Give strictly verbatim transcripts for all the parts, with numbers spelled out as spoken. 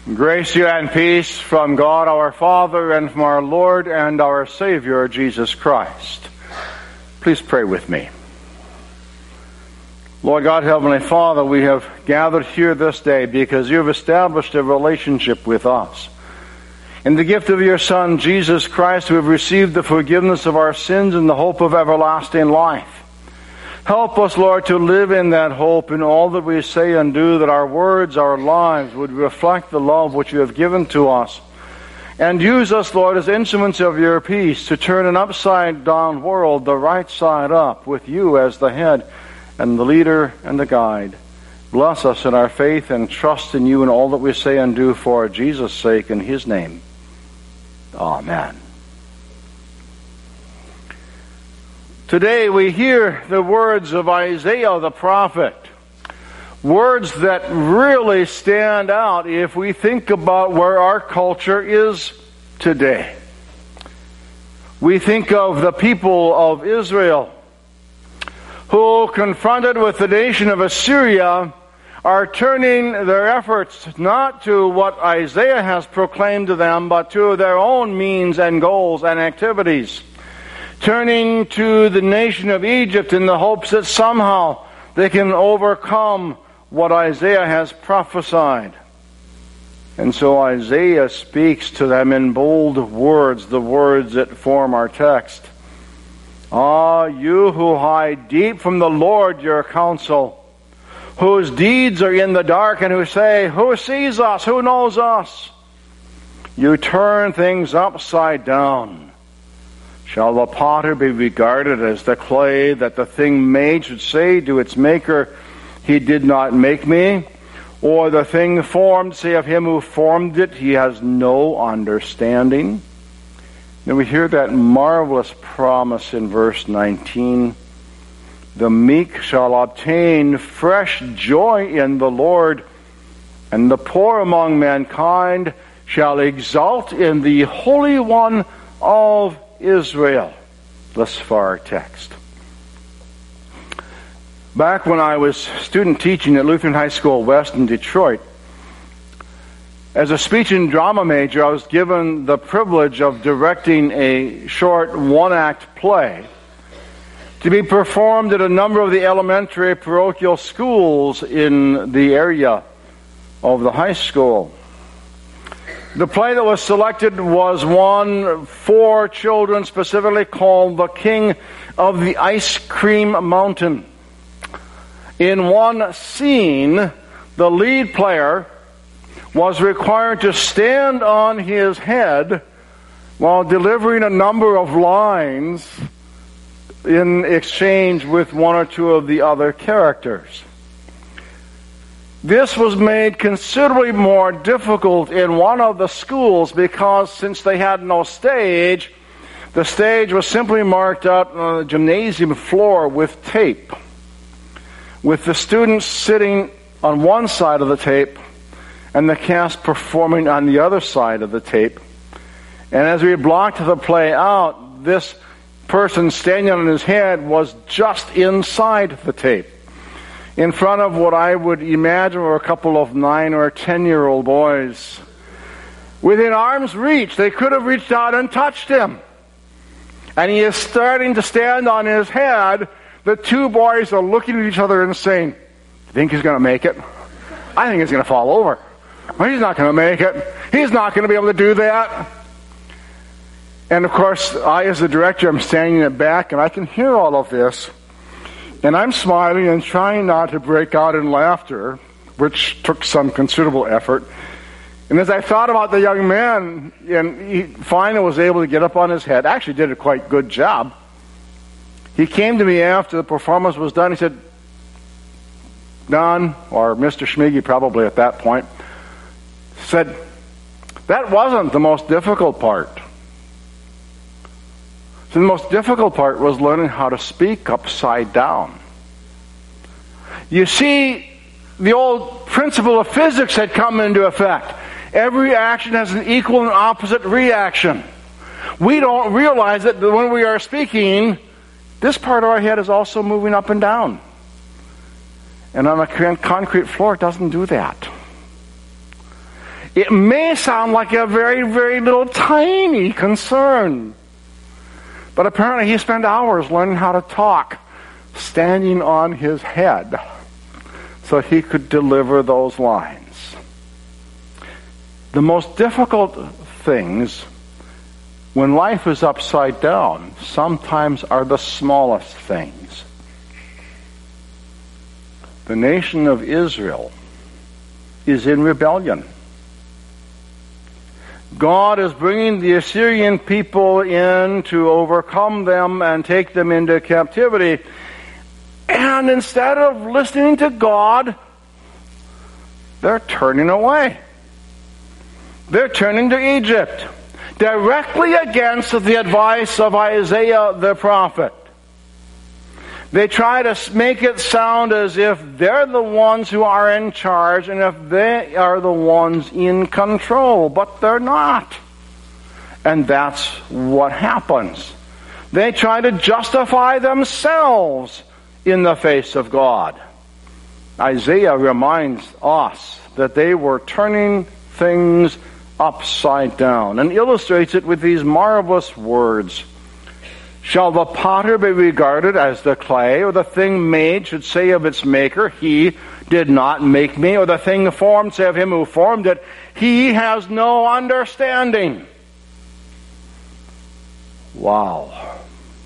Grace to you and peace from God our Father and from our Lord and our Savior, Jesus Christ. Please pray with me. Lord God, Heavenly Father, we have gathered here this day because you have established a relationship with us. In the gift of your Son, Jesus Christ, we have received the forgiveness of our sins and the hope of everlasting life. Help us, Lord, to live in that hope in all that we say and do, that our words, our lives would reflect the love which you have given to us. And use us, Lord, as instruments of your peace to turn an upside-down world the right side up, with you as the head and the leader and the guide. Bless us in our faith and trust in you in all that we say and do for Jesus' sake, in his name. Amen. Today we hear the words of Isaiah the prophet, words that really stand out if we think about where our culture is today. We think of the people of Israel who, confronted with the nation of Assyria, are turning their efforts not to what Isaiah has proclaimed to them, but to their own means and goals and activities. Turning to the nation of Egypt in the hopes that somehow they can overcome what Isaiah has prophesied. And so Isaiah speaks to them in bold words, the words that form our text. Ah, you who hide deep from the Lord your counsel, whose deeds are in the dark, and who say, who sees us, who knows us? You turn things upside down. Shall the potter be regarded as the clay, that the thing made should say to its maker, he did not make me? Or the thing formed say of him who formed it, he has no understanding? Then we hear that marvelous promise in verse nineteen. The meek shall obtain fresh joy in the Lord, and the poor among mankind shall exult in the Holy One of Israel. Thus far our text. Back when I was student teaching at Lutheran High School West in Detroit, as a speech and drama major, I was given the privilege of directing a short one-act play to be performed at a number of the elementary parochial schools in the area of the high school. The play that was selected was one for children, specifically called The King of the Ice Cream Mountain. In one scene, the lead player was required to stand on his head while delivering a number of lines in exchange with one or two of the other characters. This was made considerably more difficult in one of the schools because since they had no stage, the stage was simply marked out on the gymnasium floor with tape, with the students sitting on one side of the tape and the cast performing on the other side of the tape. And as we blocked the play out, this person standing on his head was just inside the tape, in front of what I would imagine were a couple of nine or ten-year-old boys. Within arm's reach, they could have reached out and touched him. And he is starting to stand on his head. The two boys are looking at each other and saying, "You think he's going to make it? I think he's going to fall over. Well, he's not going to make it. He's not going to be able to do that." And of course, I as the director, I'm standing in the back, and I can hear all of this. And I'm smiling and trying not to break out in laughter, which took some considerable effort. And as I thought about the young man, and he finally was able to get up on his head, actually did a quite good job. He came to me after the performance was done. He said, "Don," or Mister Schmiggy probably at that point, said, "That wasn't the most difficult part. So the most difficult part was learning how to speak upside down." You see, the old principle of physics had come into effect. Every action has an equal and opposite reaction. We don't realize that when we are speaking, this part of our head is also moving up and down. And on a concrete floor, it doesn't do that. It may sound like a very, very little tiny concern. But apparently he spent hours learning how to talk, standing on his head, so he could deliver those lines. The most difficult things when life is upside down sometimes are the smallest things. The nation of Israel is in rebellion. God is bringing the Assyrian people in to overcome them and take them into captivity. And instead of listening to God, they're turning away. They're turning to Egypt, directly against the advice of Isaiah the prophet. They try to make it sound as if they're the ones who are in charge and if they are the ones in control, but they're not. And that's what happens. They try to justify themselves in the face of God. Isaiah reminds us that they were turning things upside down and illustrates it with these marvelous words. Shall the potter be regarded as the clay, or the thing made should say of its maker, he did not make me, or the thing formed say of him who formed it, he has no understanding. Wow.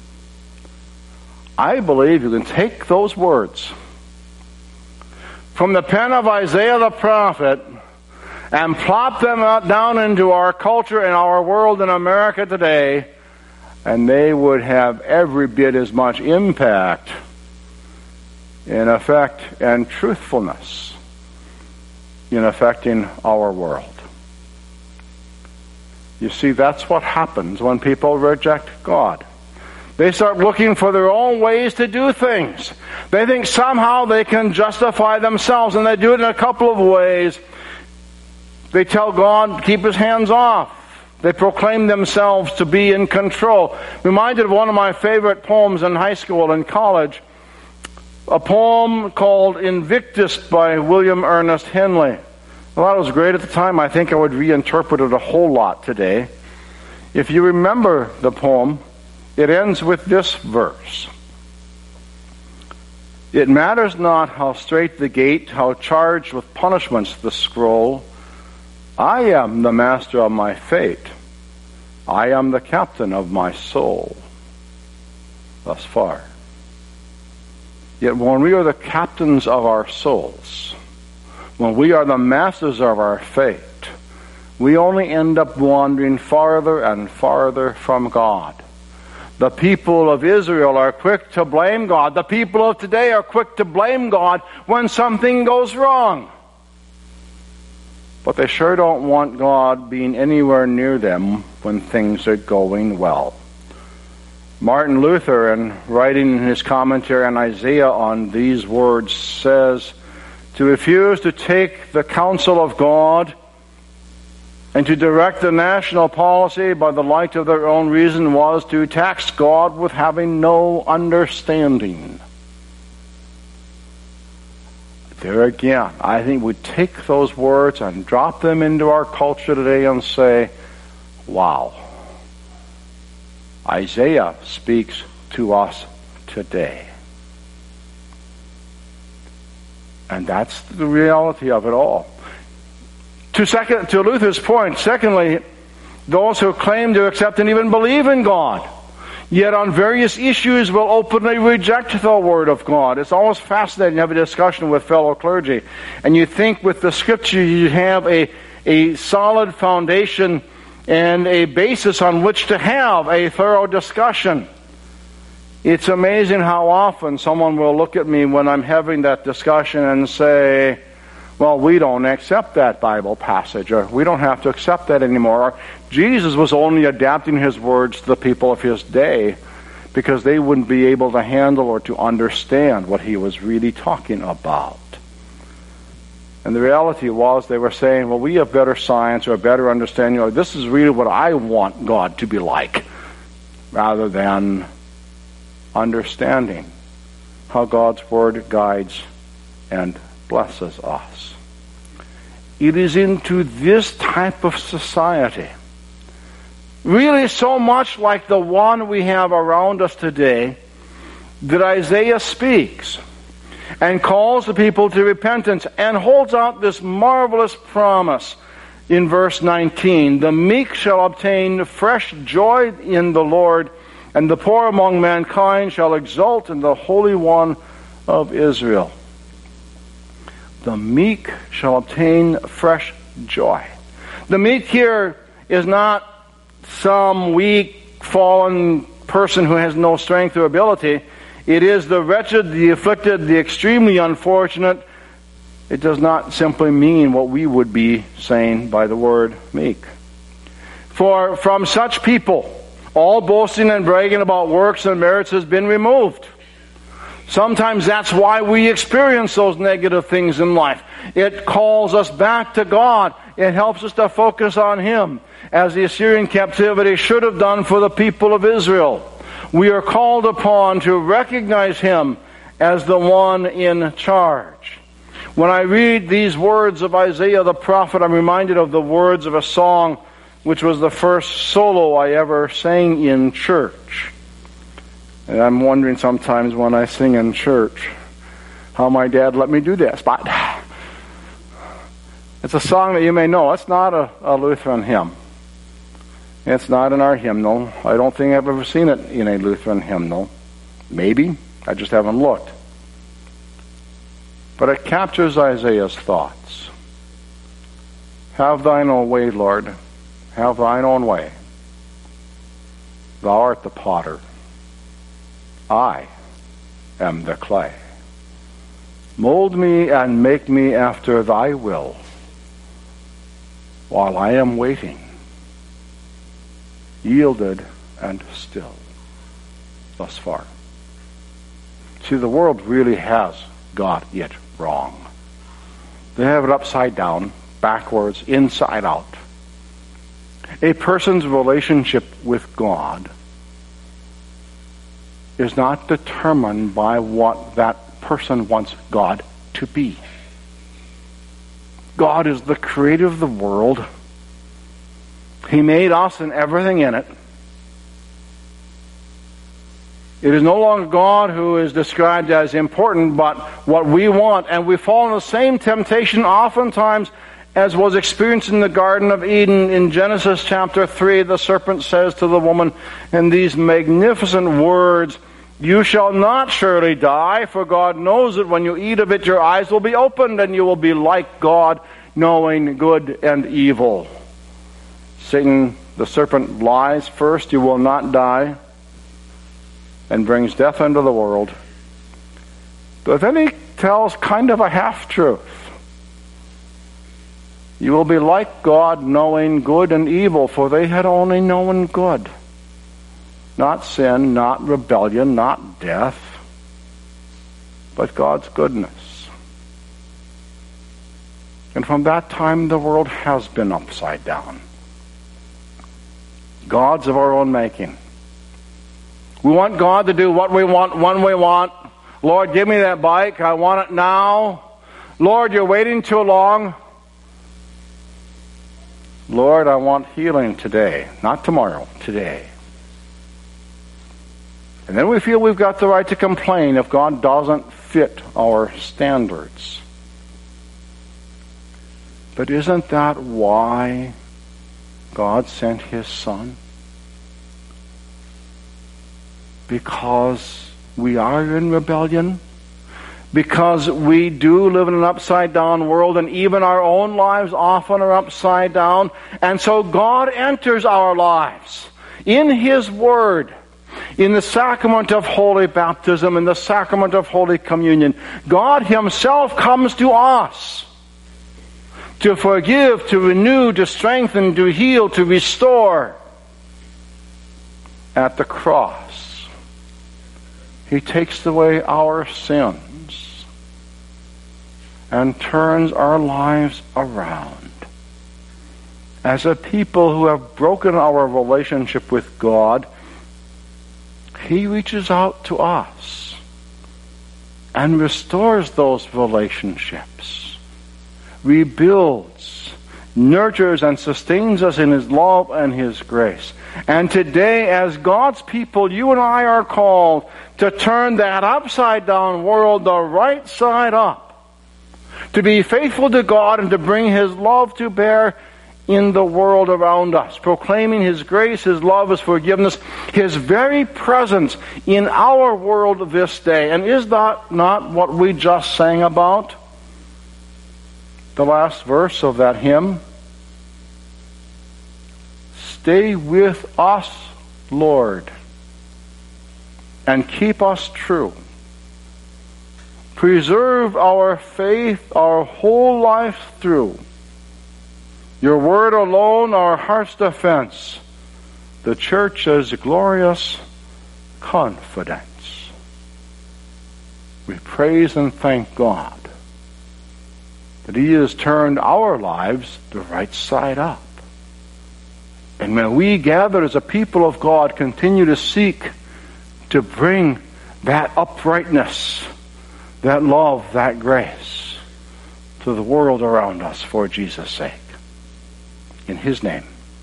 I believe you can take those words from the pen of Isaiah the prophet and plop them down into our culture and our world in America today, and they would have every bit as much impact in effect and truthfulness in affecting our world. You see, that's what happens when people reject God. They start looking for their own ways to do things. They think somehow they can justify themselves, and they do it in a couple of ways. They tell God, keep his hands off. They proclaim themselves to be in control. Reminded of one of my favorite poems in high school and college, a poem called Invictus by William Ernest Henley. I thought it was great at the time. I think I would reinterpret it a whole lot today. If you remember the poem, it ends with this verse. It matters not how straight the gate, how charged with punishments the scroll. I am the master of my fate. I am the captain of my soul. Thus far. Yet when we are the captains of our souls, when we are the masters of our fate, we only end up wandering farther and farther from God. The people of Israel are quick to blame God. The people of today are quick to blame God when something goes wrong. But they sure don't want God being anywhere near them when things are going well. Martin Luther, in writing his commentary on Isaiah on these words, says, to refuse to take the counsel of God and to direct the national policy by the light of their own reason was to tax God with having no understanding. There again, I think we take those words and drop them into our culture today and say, wow, Isaiah speaks to us today. And that's the reality of it all. To, second, to Luther's point, secondly, those who claim to accept and even believe in God, yet on various issues will openly reject the Word of God. It's always fascinating to have a discussion with fellow clergy. And you think with the Scripture you have a, a solid foundation and a basis on which to have a thorough discussion. It's amazing how often someone will look at me when I'm having that discussion and say, well, we don't accept that Bible passage, or we don't have to accept that anymore. Or Jesus was only adapting his words to the people of his day because they wouldn't be able to handle or to understand what he was really talking about. And the reality was they were saying, well, we have better science or a better understanding, or this is really what I want God to be like, rather than understanding how God's Word guides and blesses us. it is into this type of society, really so much like the one we have around us today, that Isaiah speaks and calls the people to repentance and holds out this marvelous promise in verse nineteen. The meek shall obtain fresh joy in the Lord, and the poor among mankind shall exult in the Holy One of Israel. The meek shall obtain fresh joy. The meek here is not some weak, fallen person who has no strength or ability. It is the wretched, the afflicted, the extremely unfortunate. It does not simply mean what we would be saying by the word meek. For from such people, all boasting and bragging about works and merits has been removed. Sometimes that's why we experience those negative things in life. It calls us back to God. It helps us to focus on Him, as the Assyrian captivity should have done for the people of Israel. We are called upon to recognize Him as the one in charge. When I read these words of Isaiah the prophet, I'm reminded of the words of a song which was the first solo I ever sang in church. And I'm wondering sometimes when I sing in church how my dad let me do this. But it's a song that you may know. It's not a, a Lutheran hymn. It's not in our hymnal. I don't think I've ever seen it in a Lutheran hymnal. Maybe. I just haven't looked. But it captures Isaiah's thoughts. Have thine own way, Lord. Have thine own way. Thou art the potter. I am the clay. Mold me and make me after thy will, while I am waiting, yielded and still. Thus far. See, the world really has got it wrong. They have it upside down, backwards, inside out. A person's relationship with God is not determined by what that person wants God to be. God is the creator of the world. He made us and everything in it. It is no longer God who is described as important, but what we want. And we fall in the same temptation oftentimes as was experienced in the Garden of Eden. In Genesis chapter three, the serpent says to the woman in these magnificent words, "You shall not surely die, for God knows that when you eat of it, your eyes will be opened, and you will be like God, knowing good and evil." Satan, the serpent, lies first, you will not die, and brings death into the world. But then he tells kind of a half-truth. You will be like God, knowing good and evil, for they had only known good. Not sin, not rebellion, not death, but God's goodness. And from that time, the world has been upside down. Gods of our own making. We want God to do what we want, when we want. Lord, give me that bike. I want it now. Lord, you're waiting too long. Lord, I want healing today. Not tomorrow, today. And then we feel we've got the right to complain if God doesn't fit our standards. But isn't that why God sent His Son? Because we are in rebellion? Because we do live in an upside down world, and even our own lives often are upside down. And so God enters our lives in His Word, in the sacrament of holy baptism, in the sacrament of holy communion. God Himself comes to us to forgive, to renew, to strengthen, to heal, to restore. At the cross, He takes away our sins and turns our lives around. As a people who have broken our relationship with God, He reaches out to us and restores those relationships, rebuilds, nurtures, and sustains us in His love and His grace. And today, as God's people, you and I are called to turn that upside-down world the right side up, to be faithful to God and to bring His love to bear in the world around us, proclaiming His grace, His love, His forgiveness, His very presence in our world this day. And is that not what we just sang about? The last verse of that hymn. Stay with us, Lord, and keep us true. Preserve our faith our whole life through. Your word alone our heart's defense. The church's glorious confidence. We praise and thank God that He has turned our lives the right side up. And when we gather as a people of God, continue to seek to bring that uprightness, that love, that grace to the world around us for Jesus' sake. In His name,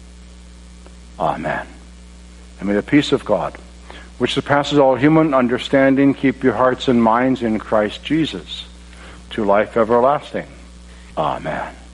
amen. And may the peace of God, which surpasses all human understanding, keep your hearts and minds in Christ Jesus to life everlasting. Amen.